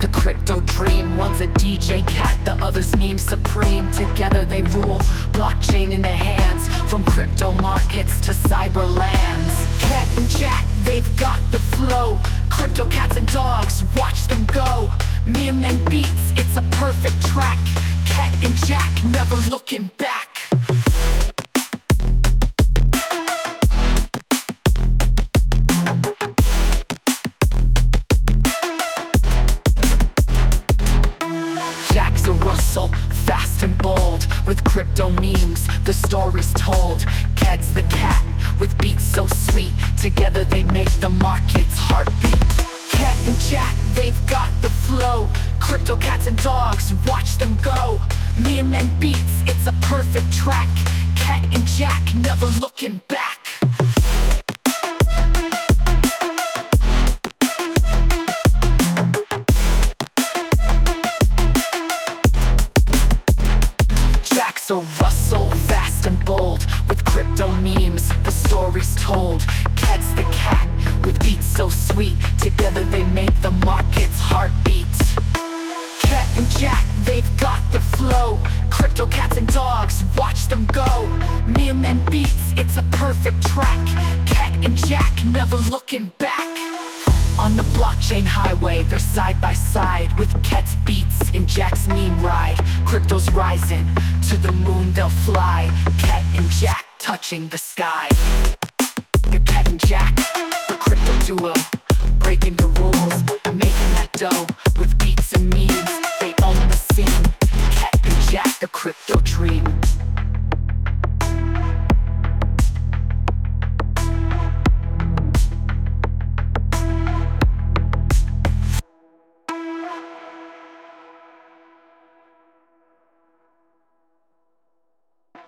The crypto dream, one's a DJ cat, the other's meme supreme. Together they rule, blockchain in their hands. From crypto markets to cyber lands. Cat and Jack, they've got the flow. Crypto cats and dogs, watch them go. Meme and beats, it's a perfect track. Cat and Jack, never looking back. Jack's a Russell, fast and bold. With crypto memes, the story's told. Cat's the cat, with beats so sweet. Together they make the market's heartbeat. Cat and Jack, they've got the flow. Crypto cats and dogs, watch them go. Meme and beats, it's a perfect track. Cat and Jack, never looking back. Jack's a Russell, fast and bold. With crypto memes, the story's told. Cat's the cat, with beats so sweet. Together they make the market's heartbeat. Cat and Jack, they've got the flow. Crypto cats and dogs, watch them go. Meme and beats, it's a perfect track. Cat and Jack, never looking back. On the blockchain highway, they're side by side. With Cat's beats and Jack's meme ride. Crypto's rising, to the moon they'll fly. Cat and Jack, touching the sky. The Cat and Jack, the crypto duo. Breaking the rules, making that dough. With beats and memes, they own the scene. Cat and Jack, the crypto dream.